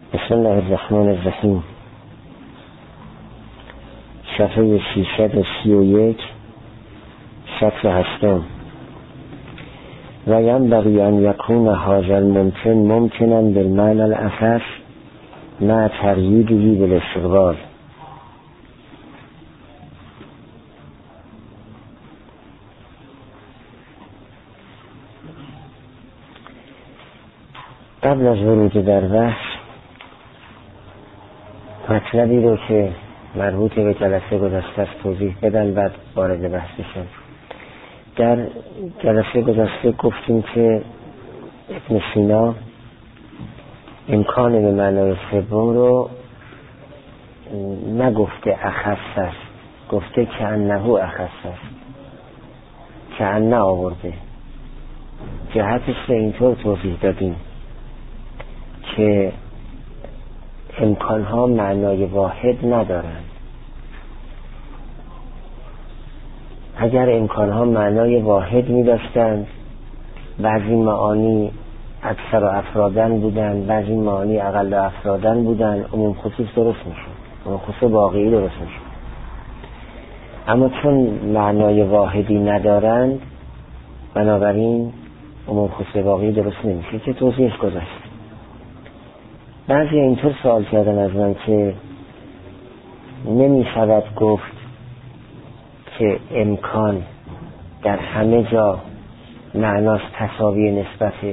بسم الله الرحمن الرحیم. صفحه 331 سطر 8. و ینبغی ان یکون هذا الممکن ممکنا بالمعنى الاخص مع ترهیبه بالاستقبال. قبل از ورود در بحث مطلبی رو که مربوط به جلسه گذشته است توضیح بدم، بعد وارد بحث بشم. در جلسه گذشته گفتیم که ابن سینا امکان به معنای سوم رو نگفته اخص است، گفته که انه اخص است، که انه آورده. جهتش رو اینطور توضیح دادیم که امکانها معنای واحد ندارند. اگر امکانها معنای واحد می داشتند، بعضی معانی اکثر و افرادن بودن، بعضی معانی اقل و افرادن بودن، عموم خصوص درست می شد، عموم خصوص واقعی درست می شد. اما چون معنای واحدی ندارند، بنابراین عموم خصوص واقعی درست نمی شد که توضیحش گذاشت. بعضی اینطور سوال کردن از من که نمی شود گفت که امکان در همه جا معناش تساوی نسبته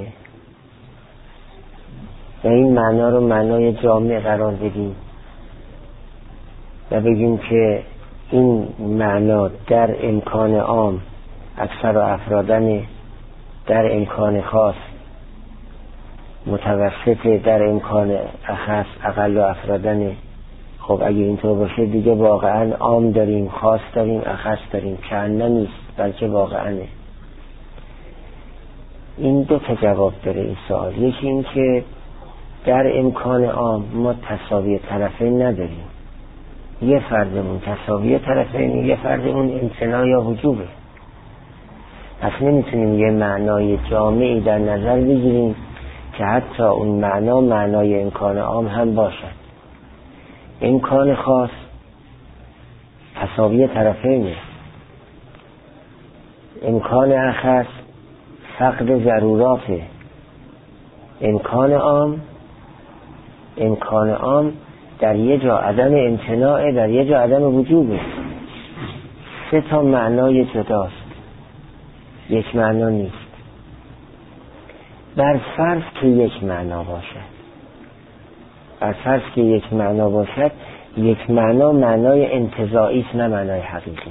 و این معنا رو معنای جامع قرار بدیم و بگیم که این معنا در امکان عام اکثر و افرادن، در امکان خاص متوسط، در امکان اخص اقل و افرادن. خب اگه اینطور باشه دیگه واقعا عام داریم، خاص داریم، اخص داریم، که انه نیست بلکه واقعانه. این دو تا جواب داره این سوال. یکی این که در امکان عام ما تساوی طرفین نداریم، یه فردمون تساوی طرفین، یه فردمون امتناع یا وجوبه. پس نمیتونیم یه معنای جامعی در نظر بگیریم که حتی اون معنا معنای امکان عام هم باشد. امکان خاص تساوی طرفینه، امکان اخص فقد ضروراته، امکان عام در یه جا عدم امتناع، در یه جا عدم وجوبه. سه تا معنای جداست، یک معنا نیست. بر فرض که یک معنا باشد، یک معنا معنای انتزاعی است، نه معنای حقیقی.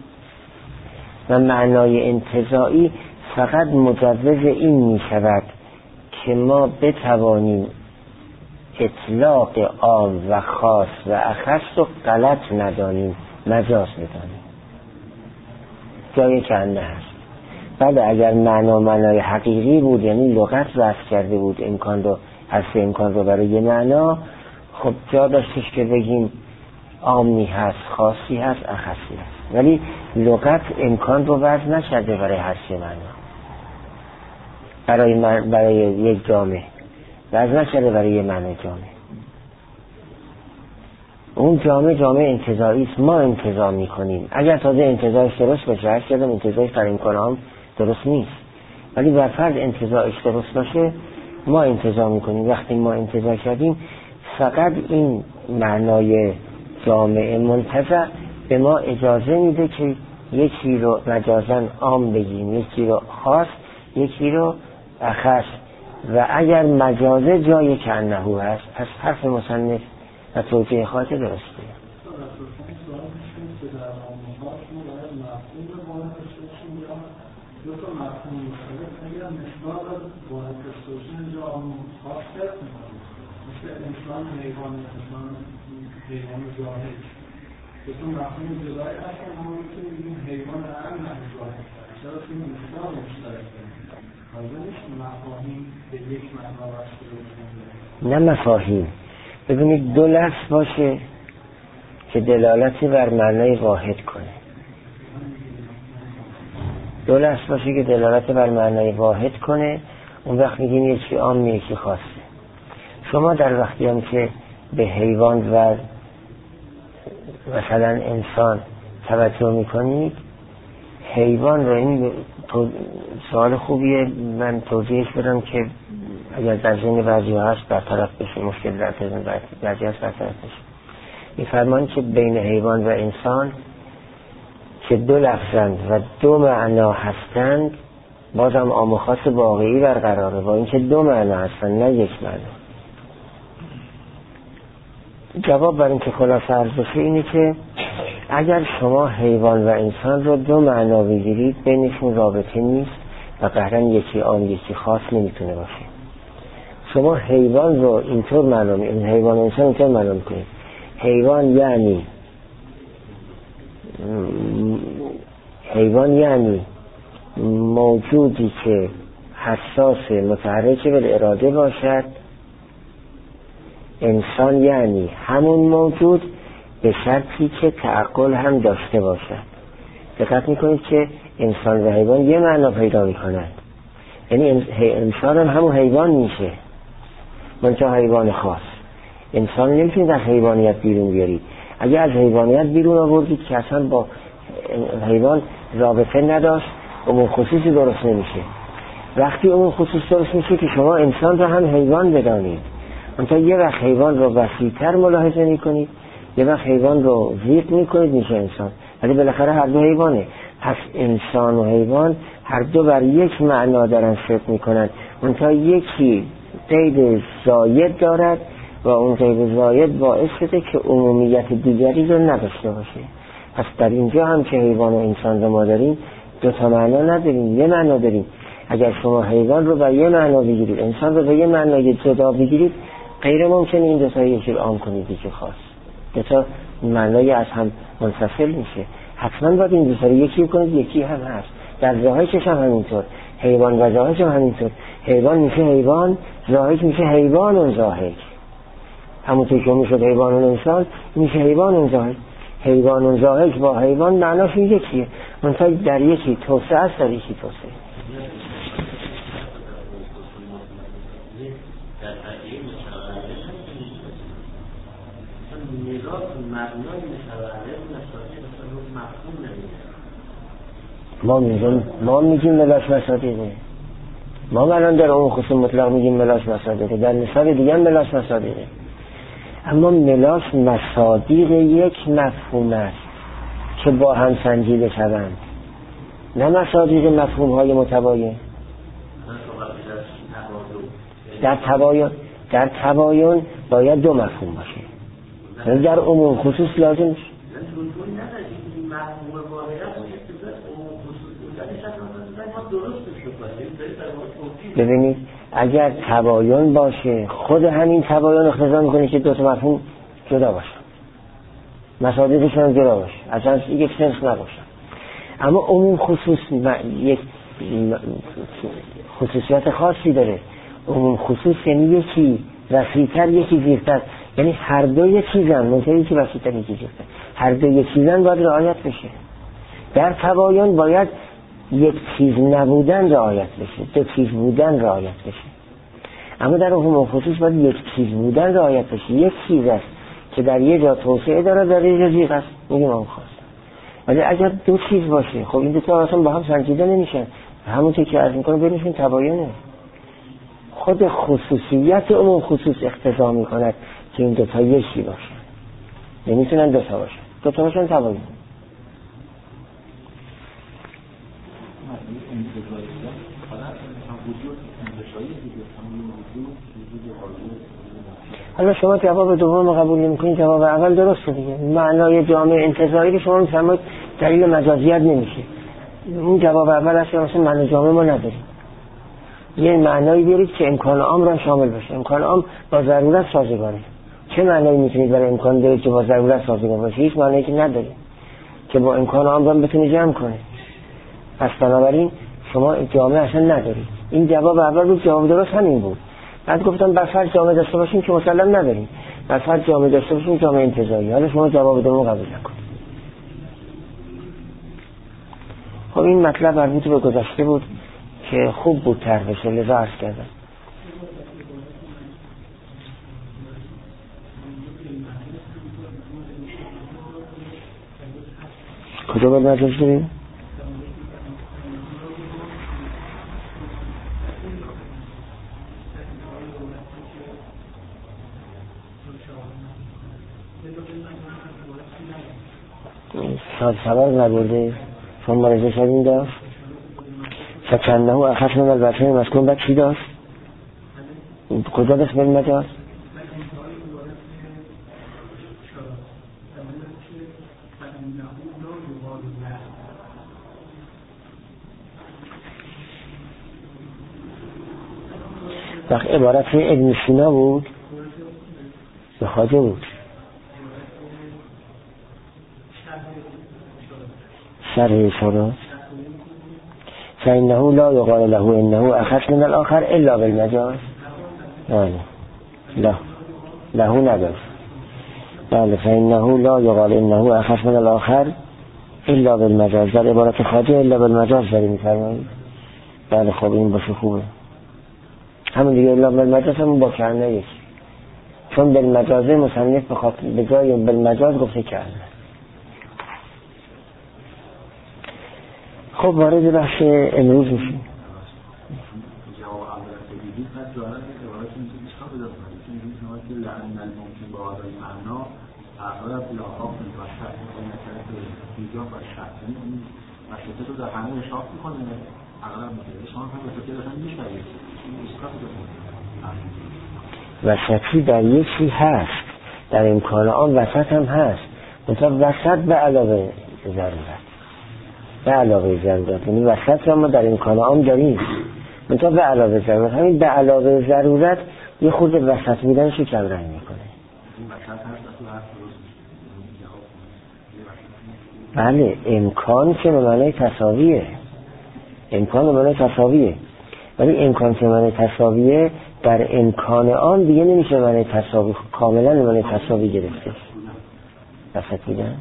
و معنای انتزاعی فقط مجوز این می شود که ما بتوانیم اطلاق عام و خاص و اخص رو غلط ندانیم، مجاز بدانیم. جایی که انه هست. بله اگر معنای حقیقی بود، یعنی لغت وصف کرده بود امکان رو برای یه معنا، خب جا داشتش که بگیم عامی هست، خاصی هست، اخصی هست. ولی لغت امکان رو وصف نشده برای هر سه معنا. برای یک جامعه وصف نشده برای یه معنی جامعه. اون جامعه انتزاعی است، ما انتزاع میکنیم. اگر تازه انتزاعش درست باشه، هر کدام انتزاعش در امکان عام درست نیست، ولی بر فرض انتزاعش درست باشه ما انتزاع میکنیم. وقتی ما انتزاع کردیم، فقط این معنای جامعه منتزع به ما اجازه میده که یکی رو مجازاً عام بگیم، یکی رو خاص، یکی رو اخص. و اگر مجازه جای که انه هست، پس حرف مصنف و توجیه خاطر درسته. دو تا مفهوم مختلف اگر مقدار باید استوشن جا خاص فرق میکنه، مثل انسان حیوان ظاهر. دو تا مفهوم جدایی هستن، اما میتونیم بگیم حیوان هم ظاهر. چرا که این مقدار مشترک داریم؟ حالا نیست مفاهیم به یک معنا وصل بکنیم. نه مفاهیم. ببینید دو لفظ باشه که دلالتی بر معنای واحد کنه. دو لفظ باشه که دلالت بر معنای واحد کنه، اون وقت میگیم یکی عام یکی خاصه. شما در وقتی هم که به حیوان و مثلا انسان توجه میکنید، حیوان رو، این سوال خوبیه، من توضیحش بدم که اگر در ذهن بعضی هست برطرف بشه، مشکل در ذهن بعضی هست برطرف بشه. میفرمان که بین حیوان و انسان که دو لفظند و دو معنا هستند، بازم عام و خاص واقعی برقراره، با اینکه دو معنا هستند نه یک معنا. جواب بر این که خلاصه عرض بشه اینه که اگر شما حیوان و انسان رو دو معنا بگیرید، بینشون رابطه نیست و قهرن یکی عام یکی خاص نمیتونه باشه. شما حیوان رو اینطور معنا میکنید، حیوان و انسان اینطور معنا میکنید. حیوان یعنی موجودی که حساس متحرک به اراده باشد. انسان یعنی همون موجود به شرطی که تعقل هم داشته باشد. دقت میکنید که انسان و حیوان یه معنا پیدا میکنند، یعنی انسان هم همون حیوان میشه، منتها حیوان خاص. انسان نمیتونید از حیوانیت بیرون بیارید. اگه از حیوانیت بیرون آوردید که اصلا با حیوان رابطه نداشت، اون خصوصی درست نمیشه. وقتی اون خصوص درست میشه که شما انسان رو هم حیوان بدانید، منتها یه وقت حیوان رو وسیع‌تر ملاحظه میکنید، یه وقت حیوان رو ضیق میکنید میشه انسان، ولی بالاخره هر دو حیوانه. پس انسان و حیوان هر دو بر یک معنا دارن صدق میکنن، منتها یکی قید زاید دارد و اون قید زاید باعث شده که عمومیت دیگری رو نداشته باشه. پس در اینجا هم که حیوان و انسان رو ما داریم، دو تا معنا نداریم، یه معنا داریم. اگر شما حیوان رو به یه معنا بگیرید، انسان رو به یه معنای جدا بگیرید، غیر ممکنه این دو تا یکی رو عام کنید یکی خاص. دو تا معنای از هم منفصل میشه. حتما باید این دو تا رو یکی کنید، یکی هم هست. در زاهدش هم همینطور، حیوان و زاهد هم همینطور. حیوان میشه حیوان، زاهد میشه حیوان و زاهد. همونطور که میشد حیوان و انسان، میشه حیوان و زاهد. حیوان و زاهد با حیوان معناش یکیه، منتها در یکی توسعه است، در یکی توسعه. ما میگیم ملاش مصادیقه. ما الان در اون خصوص مطلق میگیم ملاش مصادیقه، در مثال دیگه هم ملاش مصادیقه. اما ملاش مصادیق یک مفهوم است که با هم سنجیده شوند، نه مصادیق مفهوم های متباین. در تباین باید دو مفهوم باشه، در عموم خصوص لازم نیست. ببینید اگر تباین باشه، خود همین تباین اقتضا میکنه که دو تا مفهوم جدا باشه، مصادیقشون جدا باشه، اصلا یک سنس نباشه. اما عموم خصوص یک خصوصیت خاصی داره. عموم خصوص یعنی یکی وسیع‌تر یکی زیرتر، یعنی هر دو یک چیزن، منتها یکی وسیع‌تر یکی زیرتر، هر دو یک چیزن باید رعایت بشه. در تباین باید یک چیز نبودن رعایت بشه، دو چیز بودن رعایت بشه. اما در عموم خصوص باید یک چیز بودن رعایت بشه. یک چیز است که در یه جا توسعه داره، در یه جا ضیق است، میگیم اون خاص. ولی اگر دو چیز باشه، خب این دو تا اصلا با هم سنجیده نمیشن، همونطور که عرض میکنم بینشون تباینه. خود خصوصیت عموم خصوص اقتضا میکند که این دو تا یکی باشن، نمیتونن دو تا باشن، دو تا باشن تباین. حالا شما جواب دوم قبول نمی‌کنید، جواب اول درسته دیگه. معنای جامع انتزاعی رو شما می‌فرمایید دلیل مجازیت نمیشه. اون جواب اول است که مثلا معنای جامع ما نداریم. یه معنایی بیارید که امکان عام را شامل بشه. امکان عام با ضرورت سازگاره. چه معنایی میتونید برای امکان دارید که با ضرورت سازگار باشه؟ هیچ معنایی که ندارید که با امکان عام را بتونید جمع کنه. پس بنابراین شما جامع اصلا ندارید. این جواب اول بود، جواب درست همین بود. بعد گفتم بر فرض جامع داشته باشیم که مسلم نداریم، بر فرض جامع داشته باشیم جامع انتزاعی. حالا شما جواب دوم قبول نکنید. خب این مطلب مربوط به گذشته بود که خوب بود طرح بشه، لذا عرض کردم. کجا باید مجاز داریم؟ سبب نبرده چون مرزه شدیم داشت فکنه اخص من البته مسکون بعد چی داشت؟ کجا داشت بین مجاز؟ وقت عبارت ابن سینا بود به خواجه بود شرح اشارات فإنه لا يقال له إنه أخص من الآخر إلا بالمجاز لا له نداشت بله فإنه لا يقال إنه أخص من الآخر إلا بالمجاز در عبارت خواجه إلا بالمجاز داری می‌فرمایید بله خب این باشه خوبه همون دیگه الا بالمجاز همون با کرنه یک چون بالمجازه مصنف به جای بالمجاز گفته کرنه. خب وارد بحث امروز میشیم. جواب اول تجدید قد دارد عبارت میشه چیکار بدونم که لعن الممکن با هذا معنا اغلب لاحاق میباشد این مسئله ایجاب و شرط این مسئله رو در همه اشراف میکنه اغلب میگه شما هم به فکر داشتن میشوید این اشراف و شکی در یک چی هست در امکان آن وسط هم هست مثلا وسط به علاوه ضرورت به علاوه ضرورت یعنی وسط را ما در امکان آن داریم مثلا به علاوه ضرورت همین به علاوه ضرورت یه خود وسط بودنشو کم رنگ میکنه. بله امکان که به معنی تساویه امکان به معنی تساویه ولی امکان که به معنی تساویه در امکان آن دیگه نمیشه معنی تساوی کاملا به معنی تساوی گرفته وسط بودن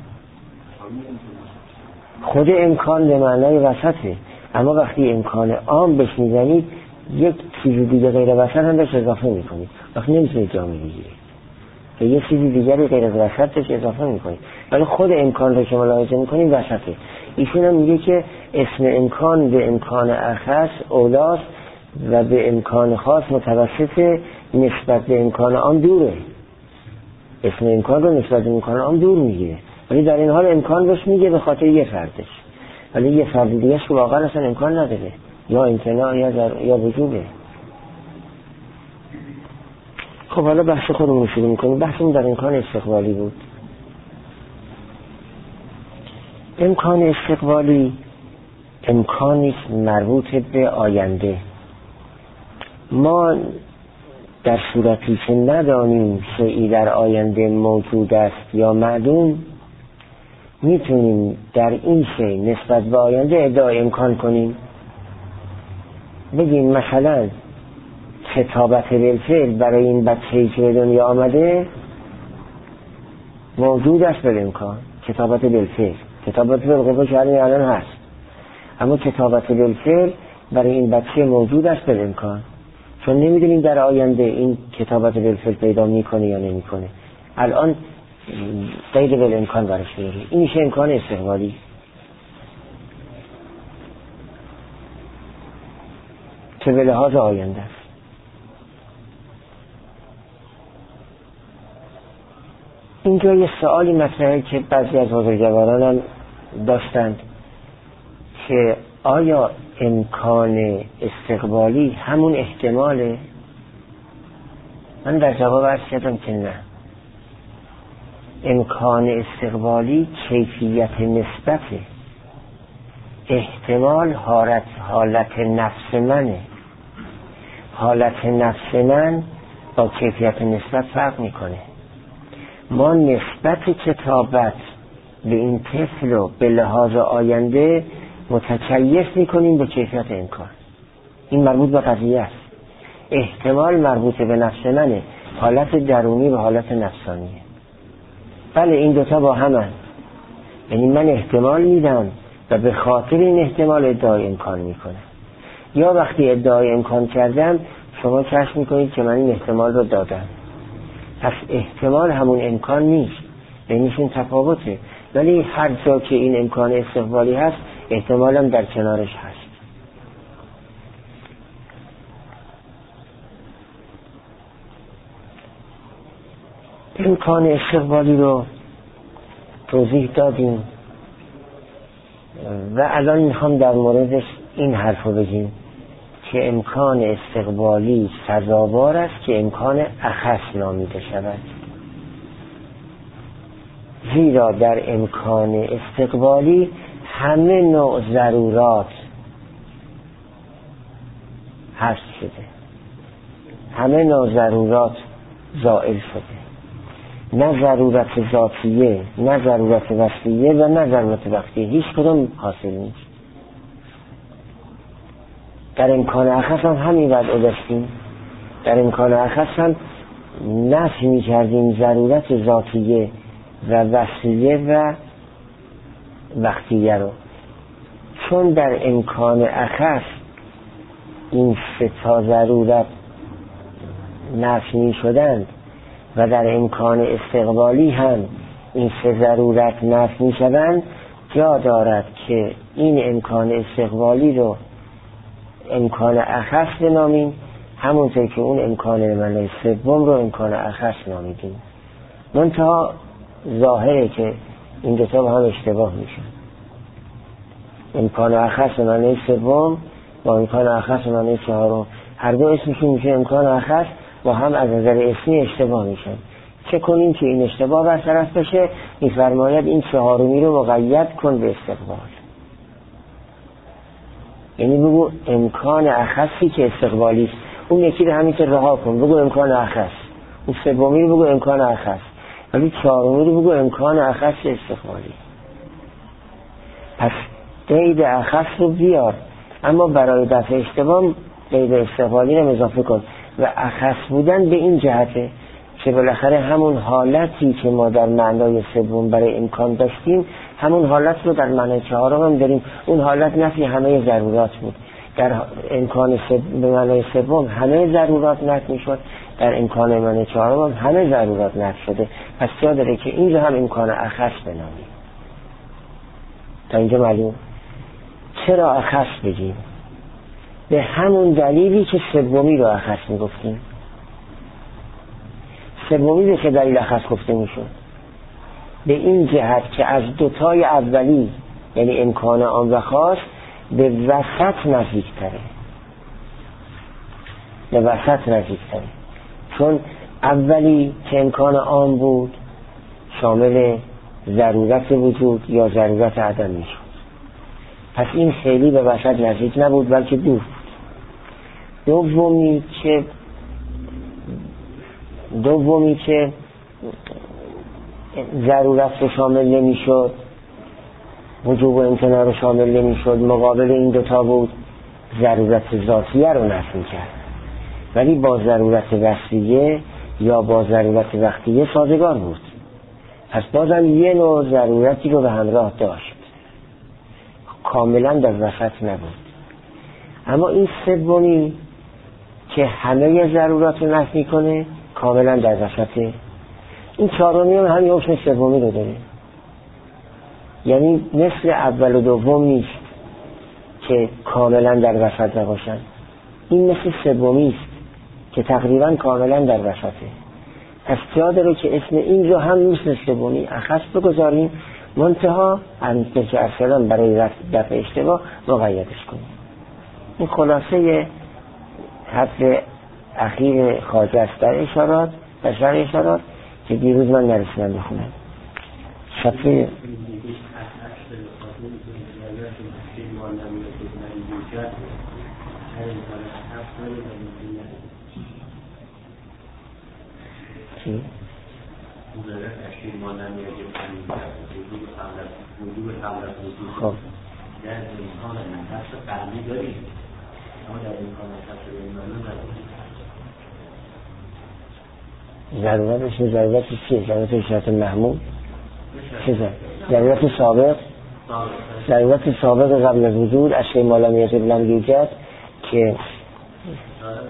خود امکان به معنی وسطه اما وقتی امکان عام بهش میزنید یک چیز دیگه غیر وسط هم بهش اضافه میکنید وقتی نمیتونید جا میگیرید که یک چیز دیگری غیر وسط بهش اضافه میکنید ولی خود امکان رو که ملاحظه میکنید وسطه. ایشون هم میگه که اسم امکان به امکان اخص اولاست و به امکان خاص متوسط نسبت به امکان آن دوره اسم امکان رو نسبت به امکان آن دور میگیره ولی در این حال امکان روش میگه به خاطر یه فردش ولی یه فرد دیگه که واقعا اصلا امکان نداره یا امتناع یا وجوبه. خب حالا بحث خودمون شروع میکنیم. بحثمون در امکان استقبالی بود. امکان استقبالی امکانی مربوط به آینده. ما در صورتی که ندانیم شیئی در آینده موجود است یا معدوم میتونیم در این شیء نسبت به آینده ادعای امکان کنیم. بگیم مثلا کتابت بالفعل برای این بچه‌ای که به دنیا آمده موجود است به امکان کتابت بالفعل کتابت بالقوه که الان هست اما کتابت بالفعل برای این بچه موجود است به امکان چون نمیدونیم در آینده این کتابت بالفعل پیدا میکنه یا نمیکنه الان غیر بالامکان برش میاری این میشه امکان استقبالی. که به لحاظ آینده است. اینجا یه سوالی مطرحه که بعضی از بزرگواران هم داشتند که آیا امکان استقبالی همون احتماله؟ من در جواب عرض کردم که نه. امکان استقبالی کیفیت نسبته. احتمال حالت نفس منه. حالت نفس من با کیفیت نسبت فرق میکنه. ما نسبت کتابت به این طفل رو به لحاظ آینده متکیف میکنیم به کیفیت امکان. این مربوط به قضیه است. احتمال مربوط به نفس منه، حالت درونی و حالت نفسانیه. بله این دوتا با همن، یعنی من احتمال میدم و به خاطر این احتمال ادعای امکان میکنم، یا وقتی ادعای امکان کردم شما کشف میکنید که من این احتمال رو دادم. پس احتمال همون امکان نیست، بینشون تفاوته. ولی هر جا که این امکان استقبالی هست احتمالاً در کنارش هست. امکان استقبالی رو توضیح دادیم و الان میخوام در موردش این حرف رو بگیم که امکان استقبالی سزاوار است که امکان اخص نامیده شود، زیرا در امکان استقبالی همه نوع ضرورات حذف شده، همه نوع ضرورات زائل شده، نه ضرورت ذاتیه، نه ضرورت وصفیه و نه ضرورت وقتیه، هیچ کدوم حاصل نیست. در امکان اخص هم همین وضع داشتیم. در امکان اخص هم نفی می کردیم ضرورت ذاتیه و وصفیه و وقتیه رو، چون در امکان اخص این سه تا ضرورت نفی می شدند و در امکان استقبالی هم این سه ضرورت نفی می شدند، جا دارد که این امکان استقبالی رو امکان اخص بنامیم، همونطور که اون امکان معنای سوم رو امکان اخص نامیدیم. منتها ظاهره که این دوتا با هم اشتباه میشن. امکان اخص معنای سوم با امکان اخص معنای چهارم، هر دو اسمشون میشه امکان اخص، با هم از نظر اسمی اشتباه میشن. چه کنیم که این اشتباه برطرف بشه؟ میفرماید این چهارمی رو مقید کن به استقبال. یعنی بگو امکان اخصی که استقبالی است، اون یکی رو همینطور رها کن، بگو امکان اخص. اون سومی رو بگو امکان اخص، ولی چهارمی رو بگو امکان اخص استقبالی. پس قید اخص رو بیار، اما برای دفع اشتباه قید استقبالی رو اضافه کن. و اخص بودن به این جهته که بالاخره همون حالتی که ما در معنای سوم برای امکان داشتیم همون حالت رو در معنای چهارم هم داریم. اون حالت نفی همه ضرورات بود. در امکان به معنای سوم همه ضرورات نفی میشد، در امکان معنای چهارم هم همه ضرورات نفی شده. پس جا داره که اینجا هم امکان اخص بنامیم. تا اینجا معلوم. چرا اخص بگیم؟ به همون دلیلی که سومی رو اخص میگفتیم. سومی به چه دلیل اخص گفته میشد؟ به این جهت که از دوتای اولی یعنی امکان عام و خاص به وسط نزدیکتره، به وسط نزدیکتره. چون اولی که امکان عام بود شامل ضرورت وجود یا ضرورت عدم میشد، پس این خیلی به وسط نزدیک نبود بلکه دور. دومی که ضرورت رو شامل نمیشد، وجوب و امتناع رو شامل نمیشد، مقابل این دوتا بود، ضرورت ذاتیه رو نفی کرد، ولی با ضرورت وصفیه یا با ضرورت وقتیه سازگار بود. پس بازم یه نوع ضرورتی رو به همراه داشت، کاملا در وسط نبود. اما این سومی که همه ضرورات رو نفی کنه کاملا در وسطه. این چهارمی هم همین حکم سومی رو داره، یعنی مثل اول و دوم نیست که کاملا در وسط نباشن. این مثل سومی است که تقریبا کاملا در وسطه. پس جا داره که اسم این رو هم مثل سومی اخص بگذاریم، منتها همینطور که ارسلان برای دفع اشتباه مقیدش کنیم. این خلاصه حرف اخیر خواجه است در اشارات، در شرح اشارات که دیروز من نرسیدم بخونم. صفحه چی؟ خب ضرورتش ضرورت چیه؟ ضرورت اشارت محمول؟ چه ضرورت سابق؟ ضرورت سابق قبل از وجود اشیاء ما لم یجب لم یوجد که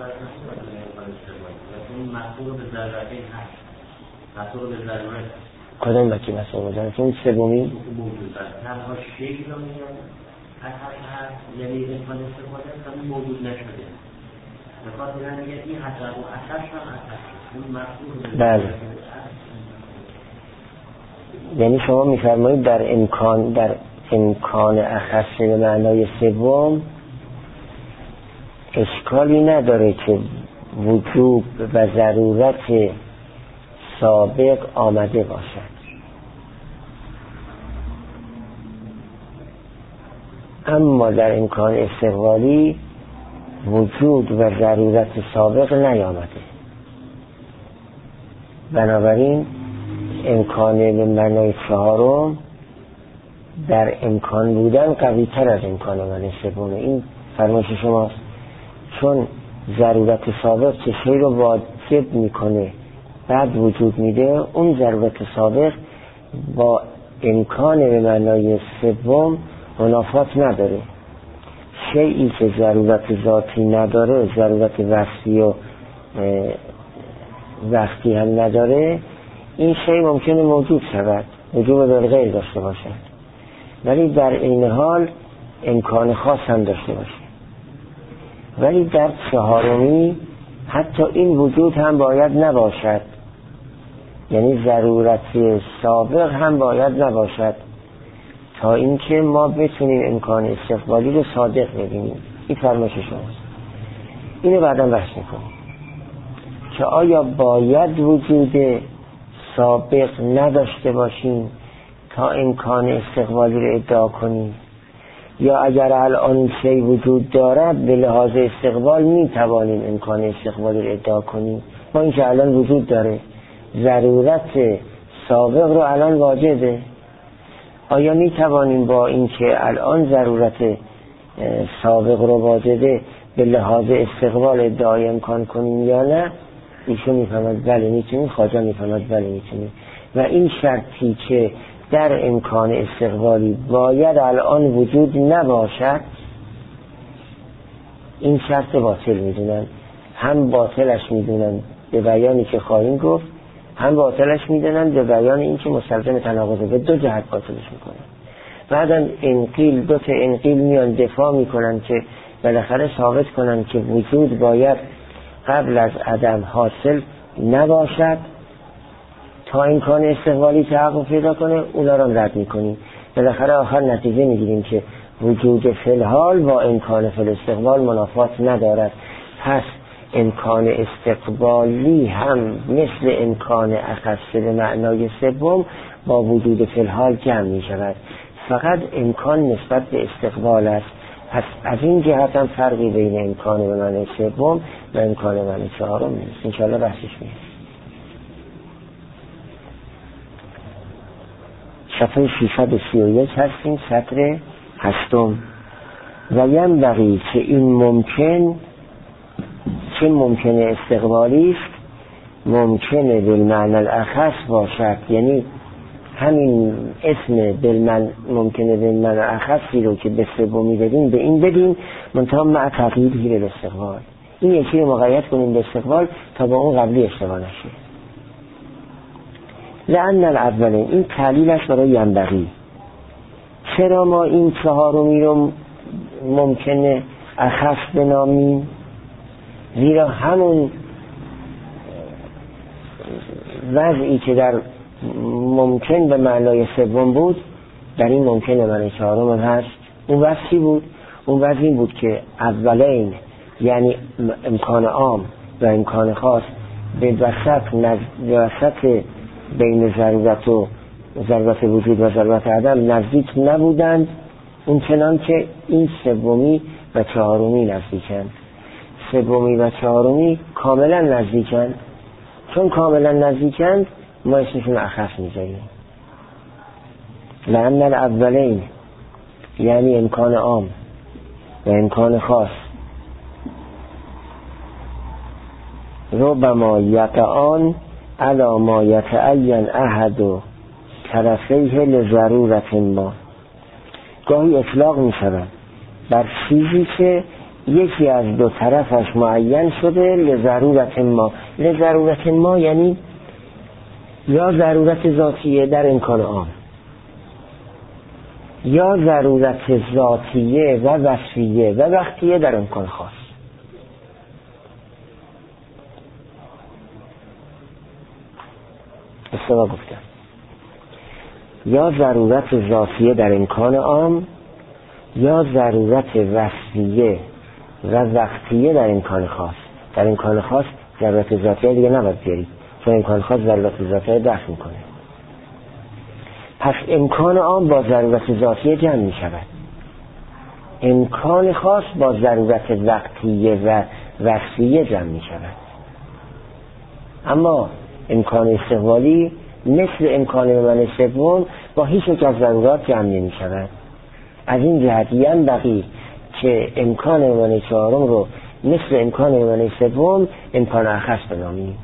محصول به ضرورتین هست، محصول به ضرورت کدام وکی مثلا بودن؟ چون سومی تنها شکل رو میگن هست، یعنی امکان استفاده هم موجود نشده. بخاطر همین این حسب و اثرش هم اثرش اون مفهوم. بله. یعنی شما میفرمایید در امکان اخص به معنای سوم اشکالی نداره که وجوب و ضرورت سابق آمده باشد، اما در امکان استقبالی وجود و ضرورت سابق نیامده. بنابراین امکان به معنای چهارم در امکان بودن قوی تر از امکان معنای سوم. این فرمایش شماست. چون ضرورت سابق چه شی رو واجب میکنه بعد وجود میده، اون ضرورت سابق با امکان به معنای سوم منافات نداره. شیئی که ضرورت ذاتی نداره، ضرورت وصفی و وقتی هم نداره، این شی ممکنه موجود شود، وجود بالغیر داشته باشد، ولی در این حال امکان خاص هم داشته باشه. ولی در چهارمی حتی این وجود هم باید نباشد، یعنی ضرورت سابق هم باید نباشد تا اینکه ما بتونیم امکان استقبالی رو صادق ببینیم. این فرمایش شماست. اینو بعدا بحث میکنیم که آیا باید وجود سابق نداشته باشیم تا امکان استقبالی رو ادعا کنیم، یا اگر الان شی وجود دارد به لحاظ استقبال میتوانیم امکان استقبالی رو ادعا کنیم. ما اینکه الان وجود داره، ضرورت سابق رو الان واجده، آیا میتوانیم با اینکه الان ضرورت سابق رو واجده به لحاظ استقبال ادعای امکان کنیم یا نه؟ ایشون میفهمد بله میتونیم، خواجه میفهمد بله میتونیم. و این شرطی که در امکان استقبالی باید الان وجود نباشد، این شرط باطل میدونن. هم باطلش میدونن به بیانی که خواهیم گفت، هم باطلش میدونن به بیان این که مستلزم تناقضه. به دو جهت باطلش میکنن. بعدا انقیل، دو تا انقیل میان دفاع میکنن که بالاخره ثابت کنن که وجود باید قبل از عدم حاصل نباشد تا امکان استقبالی تحقق پیدا کنه. اونا رو رد میکنیم. بالاخره آخر نتیجه میگیریم که وجود فی الحال با امکان فی الاستقبال منافات ندارد. پس امکان استقبالی هم مثل امکان اخص به معنای سوم با وجود فی الحال جمع می شود. فقط امکان نسبت به استقبال است. پس از این جهت هم فرقی بین امکان به معنای سوم و امکان به معنای چهارم نیست. انشاءالله بحثش میاد. صفحه 631 هستیم، سطر 8. و ینبغی که این ممکن، چه ممکن استقبالی است، ممکنه بالمعنی الاخص باشد. یعنی همین اسم ممکنه بالمعنی الاخصی رو که به سومی بدیم به این بدیم، منتها مع تغییری به استقبال. این یکی رو مقید کنیم به استقبال تا با اون قبلی اشتباه نشه. لأن الاولین، این تعلیلش برای ینبغی. چرا ما این چهارمی رو ممکنه اخص بنامیم؟ زیرا همون وضعی که در ممکن به معنای سوم بود در این ممکن به معنای چهارم هم هست. اون وضع چی بود؟ اون وضع این بود که اولین، یعنی امکان عام و امکان خاص، به وسط بین ضرورت وجود و ضرورت عدم نزدیک نبودند، اون چنان که این سومی و چهارمی نزدیکند. سومی و چهارمی کاملا نزدیکند. چون کاملا نزدیکند ما اسمشون اخص میذاریم. لأن الاولین، یعنی امکان عام و امکان خاص، ربما یقعان علی ما یتعین احد طرفیه لضرورت ما. گاهی اطلاق می شود بر چیزی که یکی از دو طرفش معین شده لضرورت ما. لضرورت ما یعنی یا ضرورت ذاتیه در امکان عام، یا ضرورت ذاتیه و وصفیه و وقتیه در امکان خاص. استوا گفتم یا ضرورت ذاتیه در امکان عام، یا ضرورت وصفیه و وقتیه در امکان خاص. در امکان خاص ضرورت ذاتیه دیگه نباید بیارید، چون امکان خاص ضرورت ذاتیه دفع میکنه. پس امکان عام با ضرورت ذاتیه جمع می شود، امکان خاص با ضرورت وقتیه و وصفیه جمع می شود. اما امکان استقبالی مثل امکان من سوم با هیچ یک از ضرورات جمع نمی شود. از این جهت ینبغی که امکان من چهارم رو مثل امکان من سوم امکان اخص بنامیم.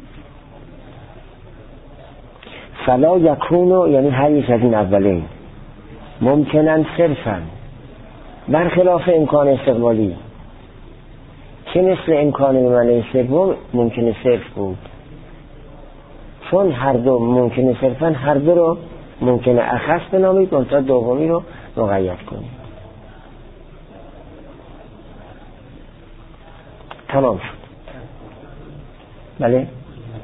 فلا یکونو یعنی هر یک از این اولین ممکنن صرفا برخلاف امکان استقبالی که مثل امکان من سوم ممکنه صرف بود، چون هر دو ممکنه صرفا هر دو رو ممکنه اخص بنامید منتها دومی رو مقید کنید. تمام شد. بله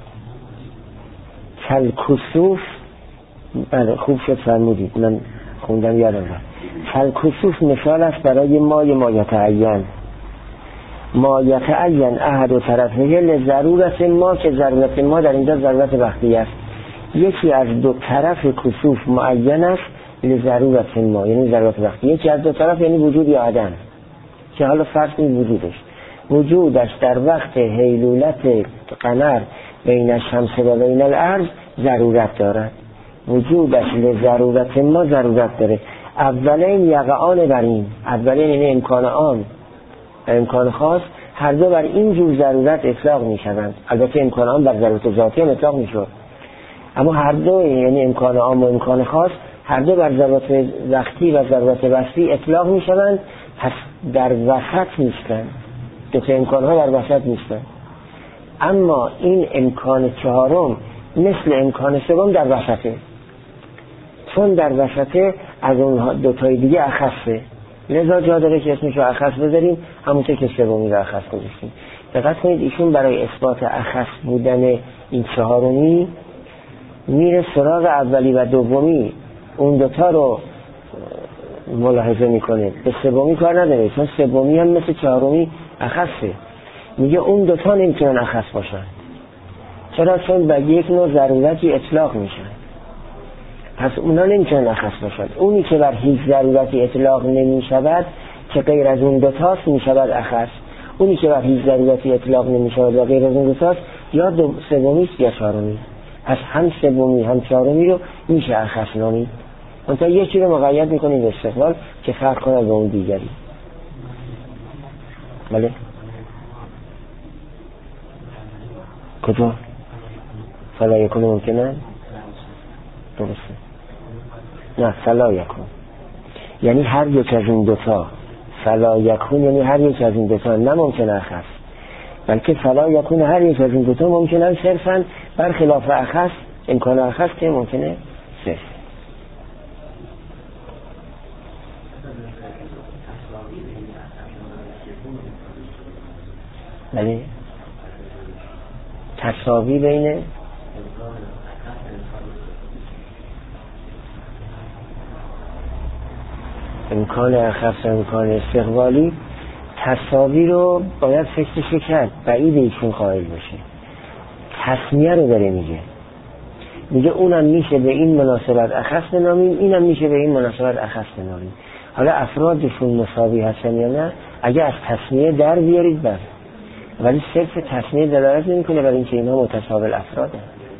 کلکسوف، بله خوب شد فرمودید، من خوندم یادم رفت. کلکسوف مثال است برای ما یتعین، ما یتعین احد و طرفه لضرورت ما، که ضرورت ما در اینجا ضرورت وقتی است. یکی از دو طرف کسوف معین است لضرورت ما، یعنی ضرورت وقتی. یکی از دو طرف یعنی وجود یا عدم، که حالا فرض کنید وجودش در وقت هیلولت قمر بین الشمس و بین الارض ضرورت دارد. وجودش لضرورت ما ضرورت داره. اولین یقعان بر این، اولین یعنی امکان عام و امکان خاص، هر دو بر این جور ضرورت اطلاق می شوند. البته امکان عام بر ضرورت ذاتی هم اطلاق می شود، اما هر دو یعنی امکان عام و امکان خاص هر دو بر ضرورت وقتی و ضرورت وصفی اطلاق می شوند. پس در وسط نیستند، دو تا امکان ها در وسط نیستند. اما این امکان چهارم مثل امکان سوم در وسطه، چون در وسطه از اون دوتای دیگه اخصه، لذا جا داره که اسمش رو اخص بذاریم، همونطور که سومی رو اخص گذاشتیم. دقت کنید ایشون برای اثبات اخص بودن این چهارمی میره سراغ اولی و دومی، اون دوتا رو ملاحظه میکنه، به سومی کار نداره، چون سومی هم مثل چهارمی اخصه. میگه اون دوتا نمیتونن اخص باشن. چرا؟ چون به یک نوع ضرورتی اطلاق میشن، پس اونا نمیتونن اخص باشن. اونی که بر هیچ ضرورتی اطلاق نمیشود که غیر از اون دوتاست میشود اخص. اونی که بر هیچ ضرورتی اطلاق نمیشود و غیر از اون دوتاست یا سومیست یا چهارمی. پس هم سومی هم چهارمی رو میشه اخص نامید. منتها یکی رو مقید میکنیم به استقبال که فرق کنه به اون دیگری. بله کجا؟ فلا یکون ممکنه؟ درسته. نه فلا یکون یعنی هر یک از این دوتا، فلا یکون یعنی هر یک از این دوتا نه ممکنه اخص، بلکه فلا یکون هر یک از این دوتا ممکنه صرفا، برخلاف اخص امکان اخص که ممکنه صرف. بله تساوی بین امکان اخص و امکان استقبالی، تساوی رو باید فکرشو کرد، بعید ایشون قائل باشه. تسمیه رو داره میگه اونم میشه به این مناسبت اخص بنامیم، اینم میشه به این مناسبت اخص بنامیم. حالا افرادشون مساوی هستن یا نه؟ اگه از تسمیه در بیارید بر، ولی صرف تسمیه دلالت نمیکنه بر اینکه اینها متساوی افراده.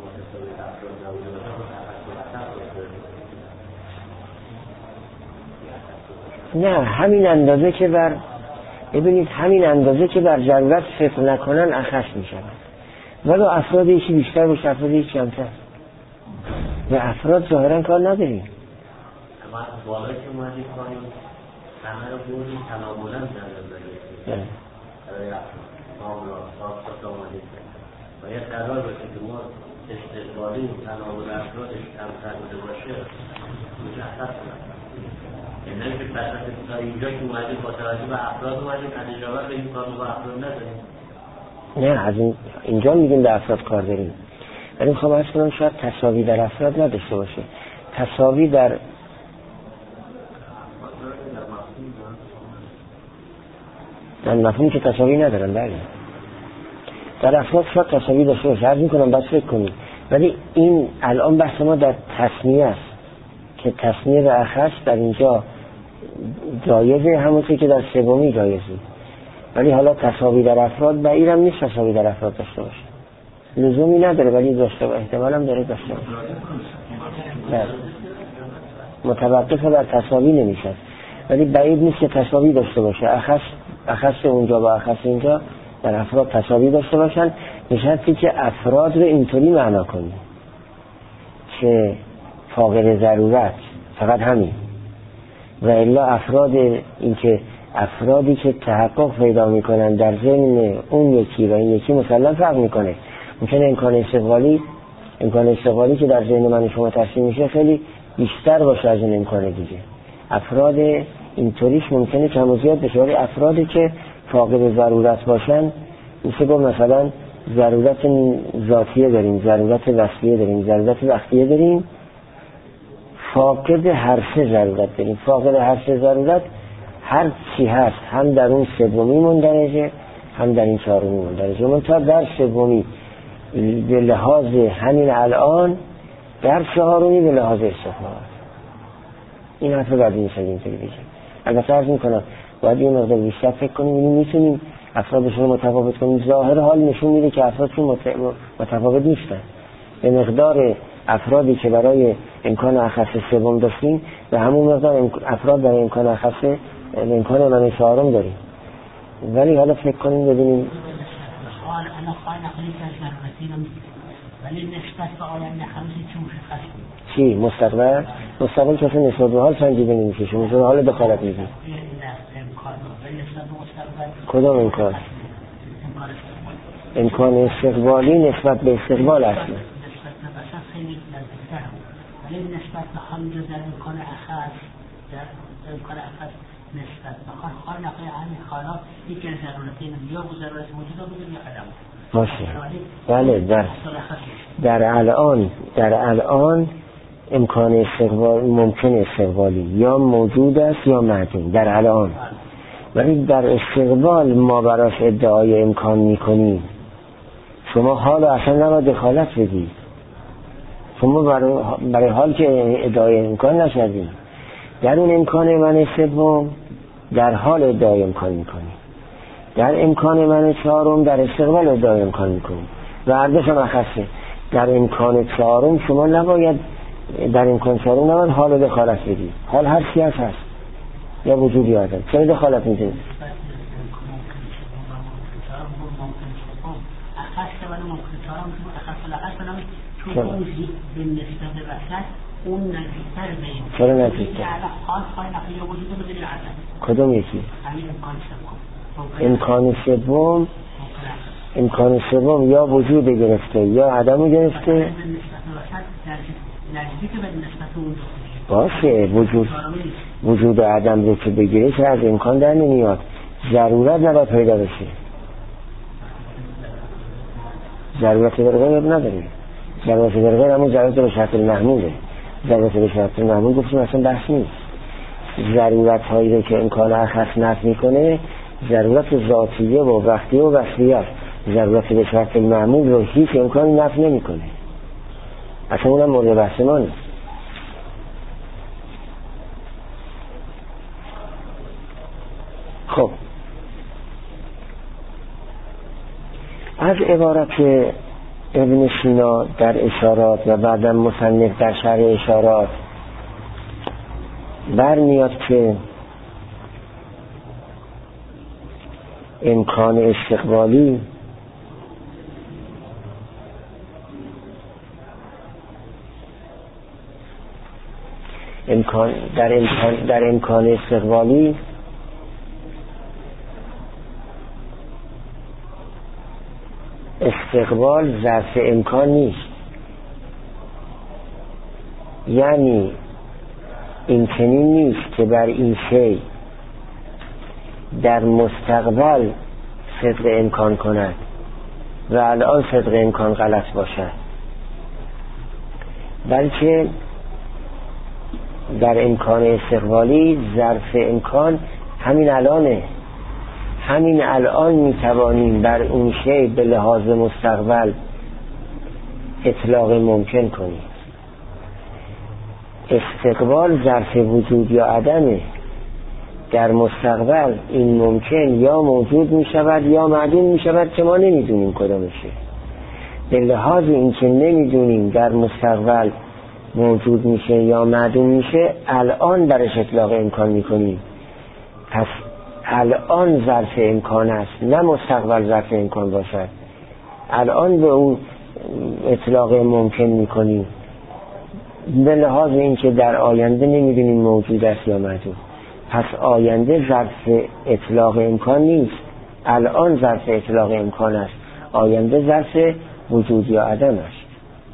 نه همین اندازه که بر، ببینید همین اندازه که بر ضرورت صفر نکنن اخص میشن، ولی افراد یکی بیشتر باشه افراد یکی کمتر، و افراد ظاهرا کار نداریم. اما بالا که اومدی کنیم همه رو بودیم تنابولن در داریم باید قرار باشه که ما استقبالی تناول افرادش کمتر بوده باشه مشخص کنم. یعنی که تا اینجا که اومدیم با توجه به افراد اومدیم از اجابت به این کار با افراد نداریم. نه از اینجا میگیم به افراد کار داریم، ولی میخوام عرض کنم شاید تساوی در افراد نداشته باشه. تساوی در مفهومی که تساوی ندارن. بله در افراد شاید تساوی داشته باشه، عرض میکنم بس فکر کنیم. ولی این الان بحث ما در تصمیه است که تصمیه به اخص در اینجا جایزه، همونطور که در سومی جایزه. ولی حالا تساوی در افراد بعیدم نیست تساوی در افراد داشته باشه، لزومی نداره، ولی داشته باشه، احتمال هم داره داشته باشه. نه متوقف بر تساوی نمیشه، ولی بعید نیست که تساوی داشته باشه. اخص اونجا با اخص اینجا در افراد تساوی داشته باشن، نشستی که افراد رو اینطوری معنا کنی که فاقد ضرورت، فقط همین. و الا افرادی که تحقق پیدا میکنن در ضمن اون یکی و این یکی مسلم فرق میکنه. ممکنه امکان استقبالی که در ذهن من شما ترسیم میشه خیلی بیشتر باشه از این امکان دیگه. افراد اینطوریش ممکنه کم و زیاد بشه، ولی افرادی که فاقد ضرورت باشن، میشه گفت مثلا ضرورت ذاتیه داریم، ضرورت وصلیه داریم، ضرورت وقتیه داریم، فاقد هر سه ضرورت داریم. فاقد هر سه ضرورت هر چی هست، هم در اون سومی مندرجه، هم در این چهارمی مندرجه. من تا در سومی به لحاظ همین الان، در چهارمی به لحاظ استقبال. این حرف بعدی میشه اینطوری بگیم. البته عرض میکنم باید یه مقدار بیشتر فکر کنیم، یعنی میتونیم افرادشون رو متفاوت کنیم. ظاهر حال نشون میده که افرادشون متفاوت نیستن. به مقدار افرادی که برای امکان اخص سوم داشتیم، به همون مقدار افراد برای امکان اخص امکان من چهارم داریم. ولی حالا فکر کنیم ببینیم ولی نسبت به آینده همزی چون مشخص کنیم چی؟ مستقبل کسی نسبت به حال سنجیده نمیشه، شما نسبت به حال دخالت میدید. کدام امکان؟ امکان استقبالی نسبت به استقبال اصلا. نسبت به بسط خیلی نزدیک‌تر، ولی نسبت به همونجا در امکان اخص، در امکان اخص نسبت به خالق همین خالق یکی از ضرورتین یا با ضرورت موجوده بودن یا عدم باشه. بله در الان امکان استقبال ممکن استقبالی یا موجود است یا معدوم در الان، ولی در استقبال ما براش ادعای امکان میکنیم. شما حال اصلا نباید دخالت بدید، شما برای حال که ادعای امکان نشدید، در اون امکان من سوم در حال ادعای امکان میکنیم، در امکان من چهارم در استقبال ادعای امکان میکنیم و هر دوش هم اخصه. در امکان چهارم شما نباید حال دخالت بدید. حال هر چی هست یا وجودی هست، چرا دخالت میدید؟ اون نزدیکتر بین چرا نزدیکتر؟ کدوم یکی؟ امکان سوم یا وجود گرفته یا عدم گرفته. باشه وجود عدم رو که بگیره که از امکان در نمیاد، ضرورت نباید پیدا بشه. ضرورت در غیر نداره. ضرورت در غیر همون ضرورت به شرط المحموله. ضرورت به شرط المحمول گفتیم اصلا بحث نیست. ضرورت هایی رو که امکان اخص نفی میکنه ضرورت ذاتیه و وقتیه و وصلیه است. ضرورت به شرط المحمول رو هیچ امکان نفی نمیکنه، اصلا اونم مورد بحث ما نیست. خب از عبارت ابن سینا در اشارات و بعدم مصنف در شرح اشارات برمیاد که امکان استقبالی در امکان استقبالی استقبال ظرف امکان نیست. یعنی این چنین نیست که بر این شی در مستقبل صدق امکان کند و الان صدق امکان غلط باشد، بلکه در امکان استقبالی ظرف امکان همین الانه. همین الان میتوانیم بر اون شی به لحاظ مستقبل اطلاق ممکن کنیم. استقبال ظرف وجود یا عدمه. در مستقبل این ممکن یا موجود می شود یا معدوم می شود که ما نمیدونیم کدامشه. به لحاظ اینکه نمیدونیم در مستقبل موجود میشه یا معدوم میشه، الان برش اطلاق امکان میکنیم. پس الان ظرف امکان است، نه مستقبل ظرف امکان باشد. الان به اون اطلاق ممکن میکنیم به لحاظ اینکه در آینده نمیدونیم موجود است یا معدوم. پس آینده ظرف اطلاق امکان نیست، الان ظرف اطلاق امکان است. آینده ظرف وجود یا عدم است.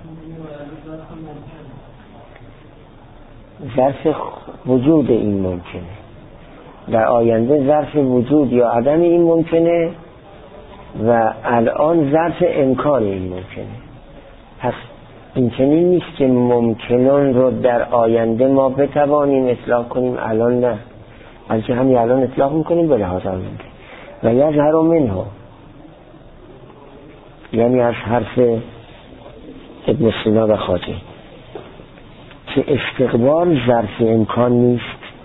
ظرف وجود این ممکنه، در آینده ظرف وجود یا عدم این ممکنه و الان ظرف امکان این ممکنه. پس این چنین نیست که ممکنون رو در آینده ما بتوانیم اطلاق کنیم، الان نه، بلکه همین الان اطلاق میکنیم به لحاظ آینده. و یظهر منه، یعنی از حرف ابن سینا و خواجه که استقبال ظرف امکان نیست،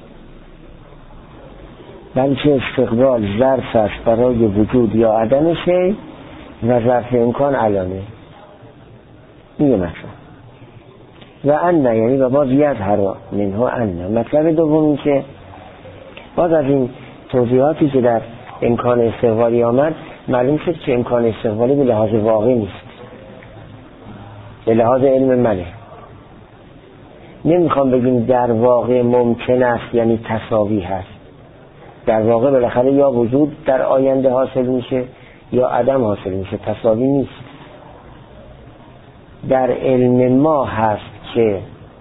بلکه استقبال ظرف است برای وجود یا عدم شی و ظرف امکان الانه. این مثلا و ان، یعنی و باز یظهر منه ان. مطلب دومی که باز از این توضیحاتی که در امکان استقبالی آمد معلوم شد که امکان استقبالی به لحاظ واقع نیست، به لحاظ علم منه. نمیخوام بگیم در واقع ممکن است یعنی تساوی هست. در واقع بالاخره یا وجود در آینده حاصل میشه یا عدم حاصل میشه، تساوی نیست. در علم ما هست که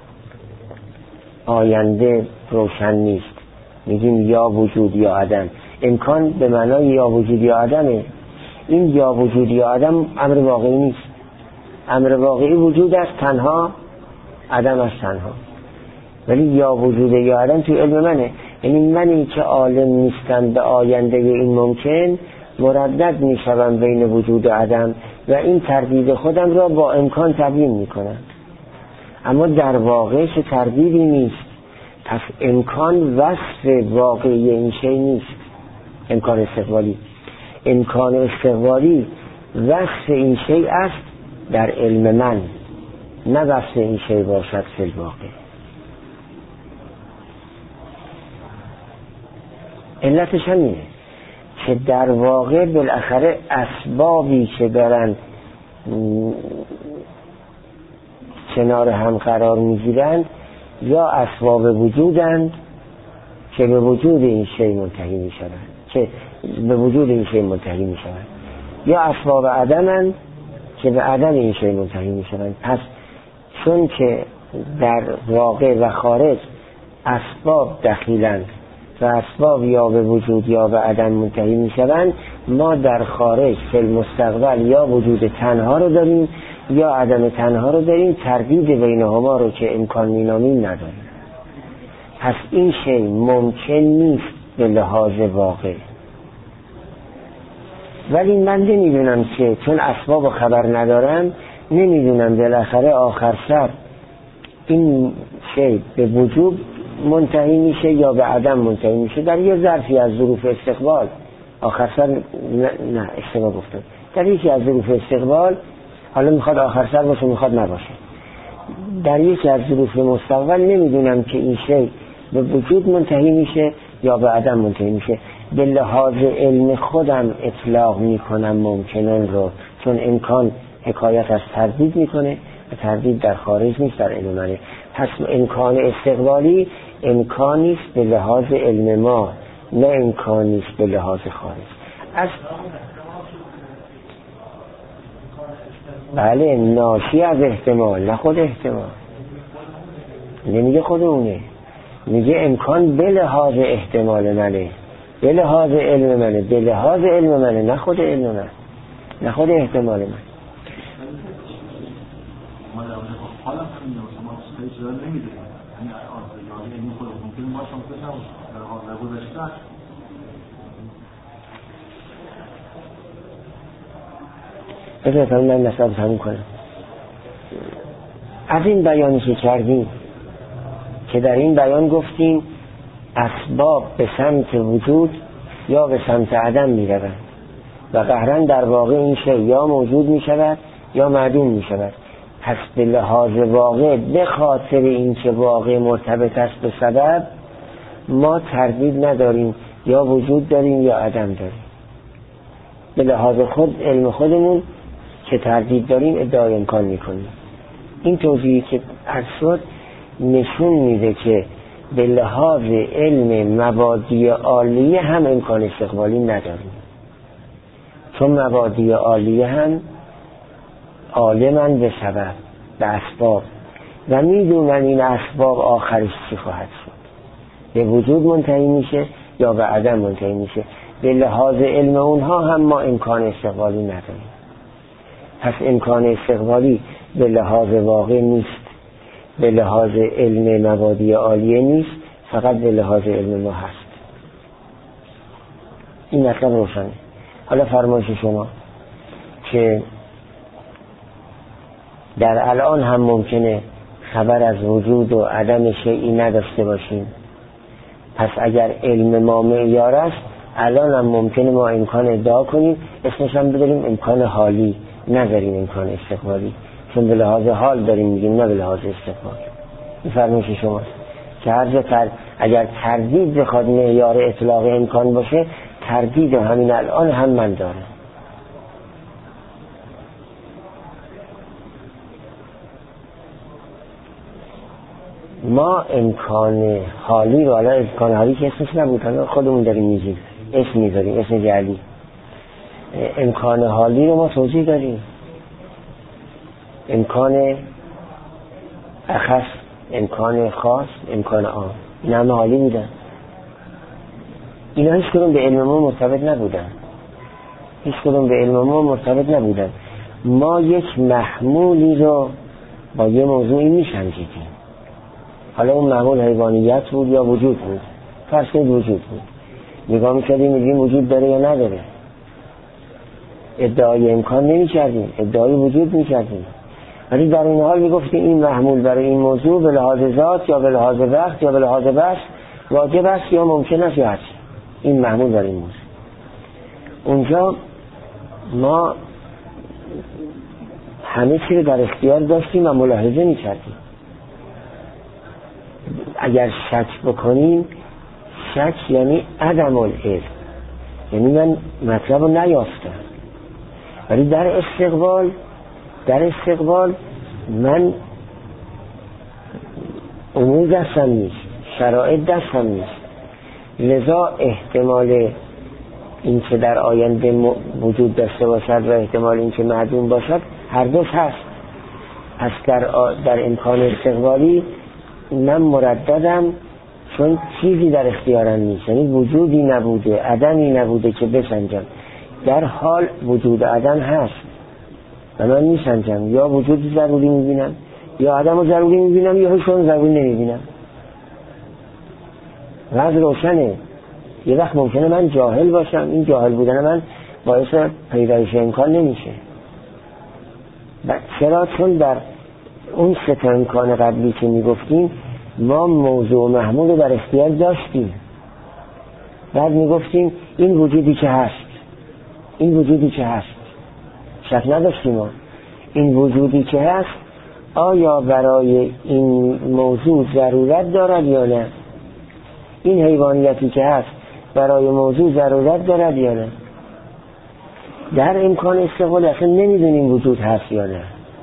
آینده روشن نیست، میگیم یا وجود یا عدم. امکان به معنای یا وجود یا عدمه. این یا وجود یا عدم امر واقعی نیست. امر واقعی وجود است تنها، عدم است تنها. ولی یا وجود یا عدم توی علم منه. یعنی منی که عالم نیستم به آینده این ممکن، مردد میشوم بین وجود و عدم و این تردید خودم را با امکان تبیین میکنم. اما در واقع چه تردیدی نیست. پس امکان وصف واقعی این شی نیست. امکان استقبالی، امکان استقبالی وصف این شی است در علم من، نه وصف این شی باشد فی الواقع. علتش همینه که در واقع بالاخره اسبابی که دارن کنار هم قرار میگیرند یا اسباب وجودند که به وجود این شی منتهی میشوند، یا اسباب عدمند که به عدم این شی منتهی میشوند. پس چون که در واقع و خارج اسباب دخیلند و اسباب یا به وجود یا به عدم منتهی میشوند، ما در خارج فی المستقبل یا وجود تنها رو داریم یا عدم تنها رو داریم، تردید بینهما رو که امکان مینامیم نداریم. پس این شی ممکن نیست به لحاظ واقع. ولی من نمیدونم که چون اسباب خبر ندارم، نمیدونم بالاخره آخر سر این شی به وجود منتهی میشه یا به عدم منتهی میشه. در یه ظرفی از ظروف استقبال آخر سر نه اشتباه گفتم، در یکی از ظروف استقبال، حالا میخواد آخر سر باشه میخواد نباشه، در یکی از ظروف مستقبل نمیدونم که این شی به وجود منتهی میشه یا به عدم منتهی میشه. به لحاظ علم خودم اطلاق میکنم ممکنن رو، چون امکان حکایت از تردید میکنه و تردید در خارج نیست، در علم منه. پس امکان استقبالی امکانی است به لحاظ علم ما، نه امکانی است به لحاظ خارج. از بله ناشی از احتمال، نه خود احتمال. نمیگه خود اونه، میگه امکان به لحاظ احتمال منه، به لحاظ علم منه، به لحاظ علم منه، نه خود علم من، نه خود احتمال من. ما در حالا همین ما خیلی چیزا نمیدونیم، یعنی آزادی این خود ممکن ما شما بزنم در حال گذشته بذارید من مثلا تموم کنم. از این بیانی که کردیم که در این بیان گفتیم اسباب به سمت وجود یا به سمت عدم می روند و قهرن در واقع این شی یا موجود می شود یا معدوم می شود. پس به لحاظ واقع به خاطر این که واقع مرتبط است به سبب ما تردید نداریم، یا وجود داریم یا عدم داریم. به لحاظ خود علم خودمون که تردید داریم ادعای امکان میکنیم. این توضیحی که عرض شد نشون میده که به لحاظ علم مبادی عالیه هم امکان استقبالی نداریم، چون مبادی عالیه هم عالمن به سبب، به اسباب، و میدونن این اسباب آخرش چی خواهد شد، به وجود منتهی میشه یا به عدم منتهی میشه. به لحاظ علم اونها هم ما امکان استقبالی نداریم. پس امکان استقبالی به لحاظ واقع نیست، به لحاظ علم مبادی عالیه نیست، فقط به لحاظ علم ما هست. این مطلب روشنه. حالا فرمایش شما که در الان هم ممکنه خبر از وجود و عدم شیئی نداشته باشیم، پس اگر علم ما معیار است الان هم ممکنه ما امکان ادعا کنیم، اسمش هم بذاریم امکان حالی، نذاریم امکان استقبالی، چون به لحاظ حال داریم میگیم نه به لحاظ استقبال. این فرمایش شماست که هر جا اگر تردید بخواد معیار اطلاق امکان باشه، تردید همین الان هم من دارم. ما امکان حالی رو، حالا امکان حالی که اسمش نبود، خودمون داریم میگیم، اسم میذاریم، اسم جعلی. امکان حالی رو ما توضیح داریم، امکان اخص، امکان خاص، امکان عام، این همه حالی بودن. اینا هیچ کدوم به علم ما مرتبط نبودن، هیچ کدوم به علم ما مرتبط نبودن. ما یک محمولی رو با یه موضوعی میشنجیدیم، حالا اون محمول حیوانیت بود یا وجود بود، فرض کنید وجود بود، نگاه میکردیم میگیم وجود داره یا نداره، ادعای امکان نمیکردیم، ادعای وجود میکردیم. ولی در این حال میگفتیم این محمول برای این موضوع به لحاظ ذات یا به لحاظ وقت یا به لحاظ بس واجب است یا ممکن است یا هست، این محمول برای این موضوع. اونجا ما همه چی رو در اختیار داشتیم و ملاحظه میکردیم. اگر شک بکنیم، شک یعنی عدم العلم، یعنی من مطلب رو نیافتم. ولی در استقبال من امور دستم نیست، شرایط دستم نیست، لذا احتمال این که در آینده وجود داشته باشد و احتمال این که معدوم باشد هر دوش هست. پس در امکان استقبالی من مرددم، چون چیزی در اختیارم نیست، یعنی وجودی نبوده، عدمی نبوده که بسنجم. در حال وجود عدم هست و من میسنجم، یا وجودی ضروری میبینم یا عدم ضروری میبینم یا هیچون ضروری نمیبینم. وضع روشنه. یه وقت ممکنه من جاهل باشم، این جاهل بودن من باعث پیدایش امکان نمیشه. چرا؟ چون در اون سه تا امکان قبلی که میگفتیم ما موضوع محمول رو در اختیار داشتیم. بعد میگفتیم این وجودی که هست، این وجودی که هست، شک نداشتیم ما این وجودی که هست آیا برای این موضوع ضرورت دارد یا نه، این حیوانیتی که هست برای موضوع ضرورت دارد یا نه. در امکان استقبال اصلا نمیدونیم وجود هست یا نه،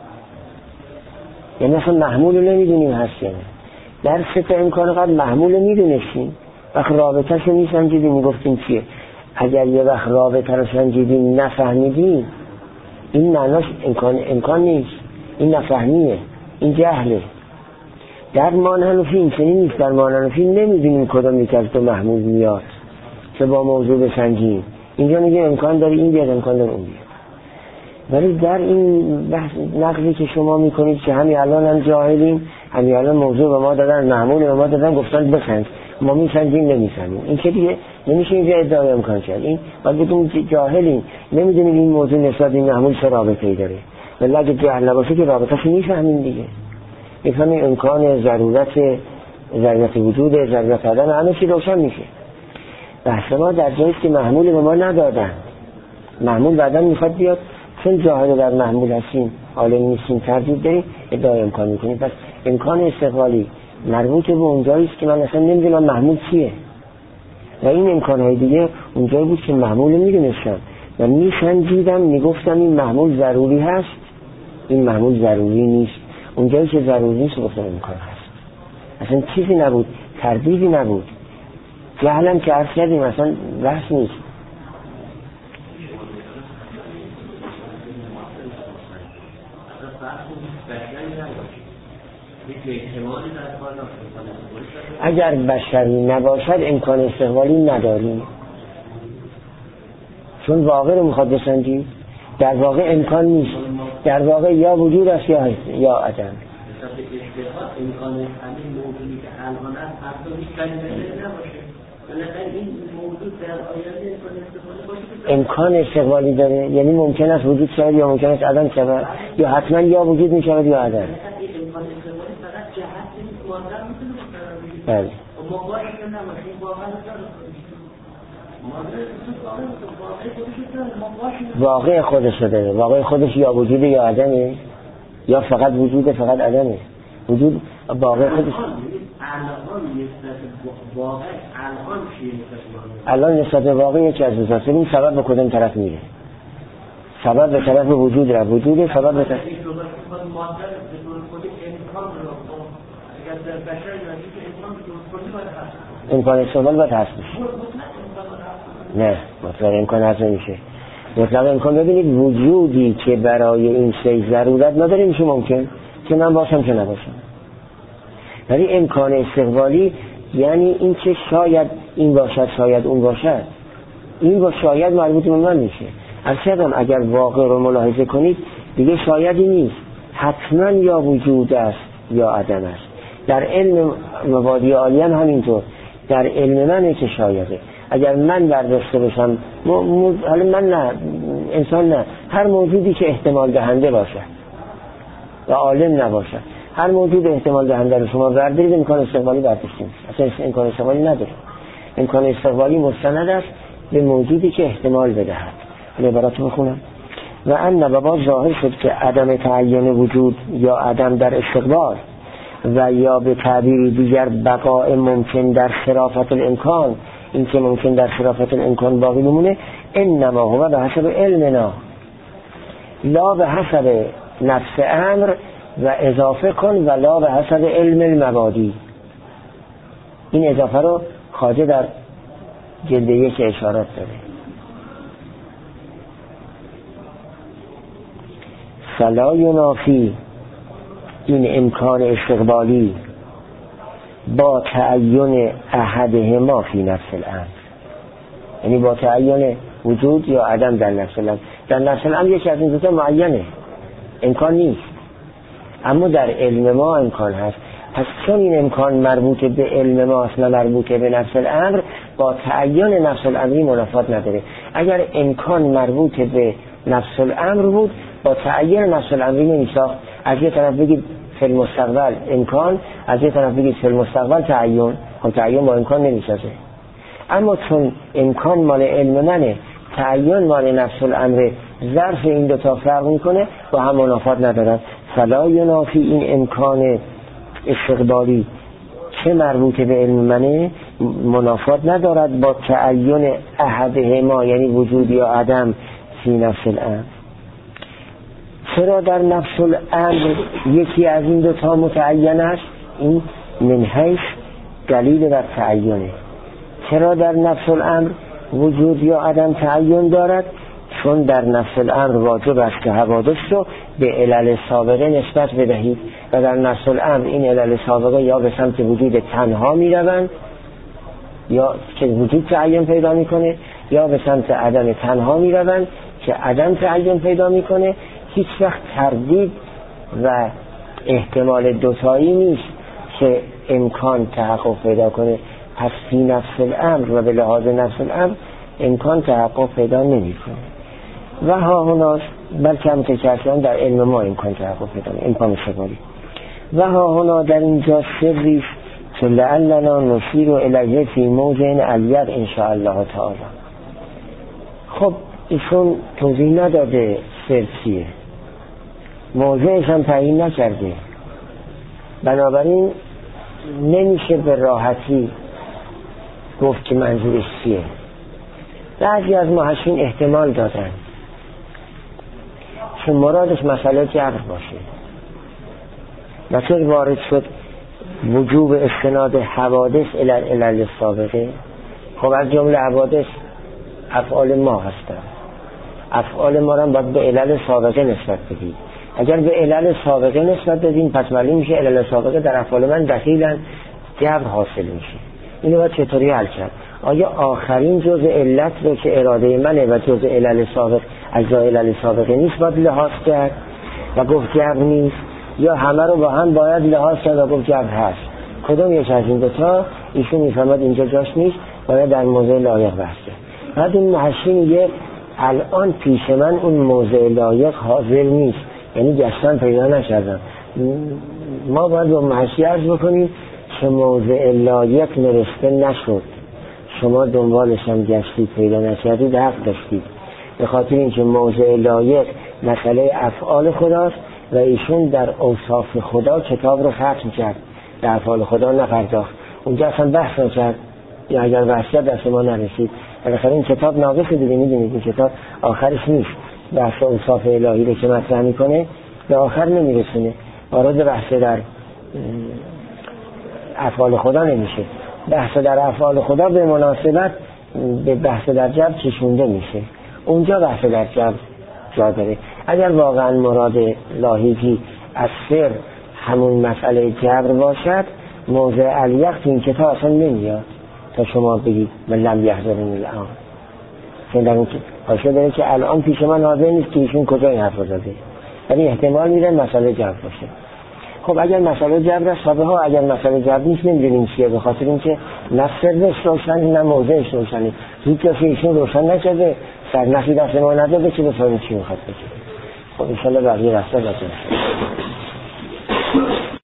یعنی اصلا محمول رو نمیدونیم هست یا نه. در سه تا امکان قبل محمول رو میدونستیم، وقت رابطه شو میسنجیدیم، میگفتیم چیه. اگر یه وقت رابطه رو سنجیدیم نفهمیدیم، این معناش امکان نیست، این نفهمیه، این جهله. در مانحنفی این چنین نیست. در مانحنفی نمیدونیم کدام یک از دو محمول میاد که با موضوع بسنجیم. اینجا میگه امکان داره این بیاد، امکان داره اون بیاد. ولی در این بحث نقضی که شما میکنید که همین الان هم جاهلیم، همین الان موضوع به ما دادن، محمول به ما دادن، گفتن بسنج، ما میسنجیم نمیسنجیم، این که دیگه نمیشه اینجا ادعای امکان کرد. این باید بگیم جاهلیم، نمیدونیم این موضوع نسبت این محمول چه رابطه‌ای داره. ولی اگه جهل نباشه که رابطه‌اش میفهمیم دیگه. میفهمیم امکان ضرورت وجود، ضرورت عدم، همه چی روشن میشه. بحث ما در جایی که محمول به ما ندادن، محمول بعداً میخواد بیاد، چون جاهل در محمول هستیم، عالم نیستیم، تردید داریم، ادعای امکان میکنیم. پس امکان استقبالی مربوط به اونجایی است که من اصلا نمیدونم محمول چیه، و این امکانهای دیگه اونجایی بود که محمول میدونستم و میسنجیدم، میگفتم این محمول ضروری هست، این محمول ضروری نیست. اونجایی که ضروری نیست گفتم امکان هست. اصلا چیزی نبود، تردیدی نبود. جهلم که عرض کردیم اصلا بحث نیست. اگر بشری نباشد امکان استقبالی نداریم، چون واقع رو میخواد بسنجید. در واقع امکان نیست، در واقع یا وجود است یا عدم. امکان همین موجودی که الان است حتی هیچ کلمه نباشه، ولی این موجود در آینده امکان استقبالی داره، یعنی ممکن است وجود شود یا ممکن است عدم شود، یا حتما یا وجود می شود یا عدم. امکان استقبالی فقط جهت مادر میتونه بله. و مقاش نباشه، واقع خودش داره. واقع خودش یا وجود یا عدمه، یا فقط وجود فقط عدمه. وجود واقع خودش الان نسبت واقع یکی از دوست این سبب به کدام طرف میره؟ سبب به طرف وجود را، وجود سبب به طرف امکان استقبال باید هست میشه. نه مطلق امکان هست نمیشه. مطلق امکان ببینید وجودی که برای این سه ضرورت نداره میشه ممکن که من باشم که نباشم. ولی امکان استقبالی یعنی این که شاید این باشد شاید اون باشد، این با شاید مربوط به من میشه. اصلا اگر واقع رو ملاحظه کنید دیگه شایدی نیست، حتما یا وجود است یا عدم است. در علم مبادی عالی هم همینطور، در علم منه که شایده. اگر من برداشته باشم حالا من نه، انسان نه، هر موجودی که احتمال دهنده باشه و عالم نباشه، هر موجود احتمال دهنده رو شما بردارید امکان استقبالی برداشتیم. اصلا امکان استقبالی نداره. امکان استقبالی مستند است به موجودی که احتمال بدهد. حالا براتون بخونم. و ان نبا ظاهر شد که عدم تعین وجود یا عدم در استقبال و یا به تعبیر دیگر بقاء ممکن در صرافت الامکان، این که ممکن در صرافت الامکان باقی بمونه، انما هو به حسب علمنا لا به حسب نفس امر و اضافه کن و لا به حسب علم المبادی. این اضافه رو خواجه در جلد 1 اشارات داره. فلا ینافی این امکان استقبالی با تعین احدهما فی نفس الامر، یعنی با تعین وجود یا عدم در نفس الامر. در نفس الامر یکی از این دوتا معینه، امکان نیست، اما در علم ما امکان هست. پس چون این امکان مربوط به علم ما است نه مربوط به نفس الامر، با تعین نفس الامری منافات نداره. اگر امکان مربوط به نفس الامر بود با تعین نفس الامری نمیساخت. از یه طرف بگید فی المستقبل امکان، از یه طرف بگید فی المستقبل تعین، خب تعین با امکان نمیسازه. اما چون امکان مال علم منه، تعین مال نفس الامر، ظرف این دوتا فرق میکنه، با هم منافات ندارن. فلا ینافی این امکان استقبالی چه مربوط به علم منه منافات ندارد با تعین احدهما، یعنی وجود یا عدم فی نفس الامر. چرا در نفس الامر یکی از این دوتا متعین است؟ این من حیث دلیل بر تعینه. چرا در نفس الامر وجود یا عدم تعین دارد؟ چون در نفس الامر واجب است که حوادث رو به علل سابقه نسبت بدهید و در نفس الامر این علل سابقه یا به سمت وجود تنها می روند یا که وجود تعین پیدا میکنه یا به سمت عدم تنها می روند که عدم تعین پیدا میکنه. هیچ وقت تردید و احتمال دوتایی نیست که امکان تحقق پیدا کنه. پس فی نفس الامر و به لحاظ نفس الامر امکان تحقق پیدا نمی کنه. و ها هناست بلکه هم تکرشان در علم ما امکان تحقق پیدا نمی امکان شباری. و ها هنا در اینجا سریست که لعلنا نشیر الیه فی موضع الیق انشاءالله تعالی. خب ایشون توضیح نداده سر چیه، موضعش هم تعیین نکرده، بنابراین نمیشه به راحتی گفت که منظورش چیه. بعضی از محشین احتمال دادن که مرادش مسئله جبر باشه. مثل وارد شد وجوب استناد حوادث علل سابقه. خب از جمله حوادث افعال ما هستن، افعال ما رو باید به علل سابقه نسبت بدید. اگر به علل سابقه نسبت بدین پس معلوم میشه علل سابقه در افعال من دخیلا جبر حاصل میشه. اینو باید چطوری حل کرد؟ آیا آخرین جزء علت رو که اراده منه و جزء علل سابق اجزای علل سابقه نیست باید لحاظ کرد و گفت جبر نیست، یا همه رو با هم باید لحاظ کرد و گفت جبر هست؟ کدوم یک از این دوتا؟ ایشون میفهمد اینجا جاش نیست، باید در موضع لایق بحثه. بعد این محشی میگه الان پیش من اون موضع لایق حاضر نیست، یعنی گشتن پیدا نکردم. ما باید با محشی عرض بکنیم که موضع لایق نرسته نشد، شما دنبالش هم گشتید پیدا نکردید، حق داشتید، به خاطر اینکه موضع لایق مسئله افعال خداست و ایشون در اوصاف خدا کتاب رو ختم کرد، در افعال خدا نپرداخت، اونجا اصلا بحث نکرد، یا اگر بحث کرد دست ما نرسید. بالاخره این کتاب ناقصه دیگه، میدونید این کتاب آخرش نیست، بحث اوصاف الهی رو که مطرح میکنه به آخر نمیرسونه، وارد بحث در افعال خدا نمیشه. بحث در افعال خدا به مناسبت به بحث در جبر کشونده میشه، اونجا بحث در جبر جا داره. اگر واقعا مراد لاحقی از سر همون مسئله جبر باشد، موضع الیق این کتاب اصلا نمیاد تا شما بگید من لم یحضرنی الان، چون در اون حاشیه داره که الان پیش من حاضر نیست که ایشون کجا این حرف رو زده، یعنی احتمال میره مسئله جبر باشه. خب اگر مسئله جبر است صحبه ها، اگر مسئله جبر نیست نمیدونیم چیه، به خاطر اینکه نه سرش روشنی نه موضعش روشنی، هیچ کسی ایشون روشن نکرده، سرنخی دست ما نداده که بفهمیم چی میخواد بگه. خب انشالله بقیه رسته بکنه.